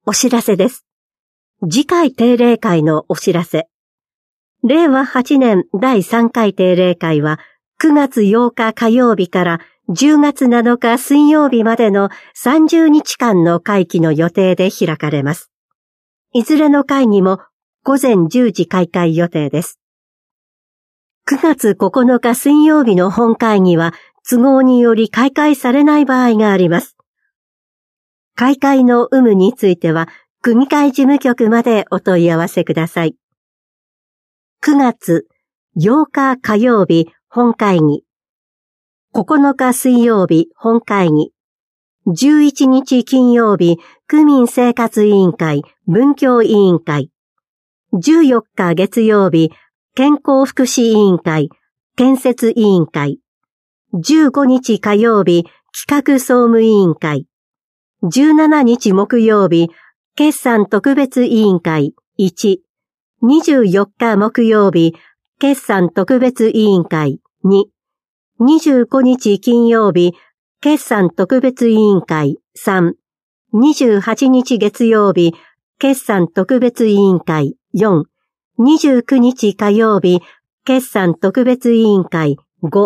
お知らせです。次回定例会のお知らせ。令和8年第3回定例会は9月8日火曜日から10月7日水曜日までの30日間の会期の予定で開かれます。いずれの会議も午前10時開会予定です。9月9日水曜日の本会議は都合により開会されない場合があります。開会の有無については、区議会事務局までお問い合わせください。9月8日火曜日本会議、9日水曜日本会議、11日金曜日区民生活委員会文教委員会、14日月曜日健康福祉委員会建設委員会、15日火曜日企画総務委員会、17日木曜日、決算特別委員会1、24日木曜日、決算特別委員会2、25日金曜日、決算特別委員会3、28日月曜日、決算特別委員会4、29日火曜日、決算特別委員会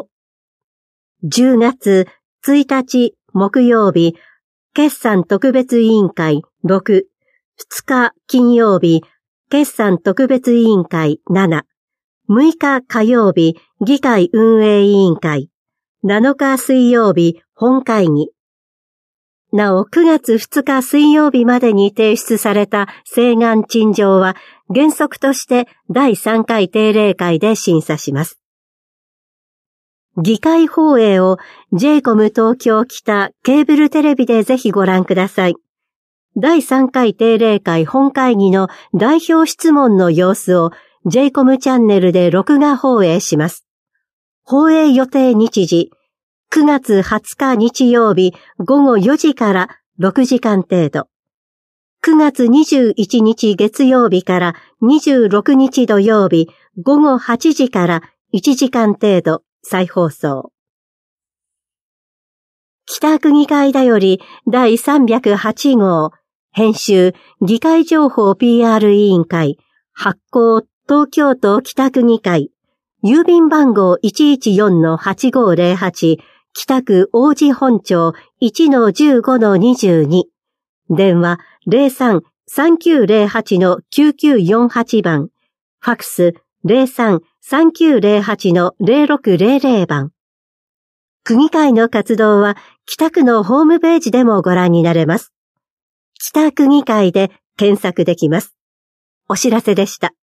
5、10月1日木曜日、決算特別委員会6、2日金曜日、決算特別委員会7、6日火曜日、議会運営委員会、7日水曜日、本会議。なお、9月2日水曜日までに提出された請願陳情は、原則として第3回定例会で審査します。議会放映を J-COM 東京北ケーブルテレビでぜひご覧ください。第3回定例会本会議の代表質問の様子を J-COM チャンネルで録画放映します。放映予定日時、9月20日日曜日午後4時から6時間程度。9月21日月曜日から26日土曜日午後8時から1時間程度。再放送。北区議会だより第308号編集議会情報 PR 委員会発行東京都北区議会郵便番号 114-8508 北区王子本町 1-15-22 電話 03-3908-9948 番ファクス03-3908-0600 番。区議会の活動は北区のホームページでもご覧になれます。北区議会で検索できます。お知らせでした。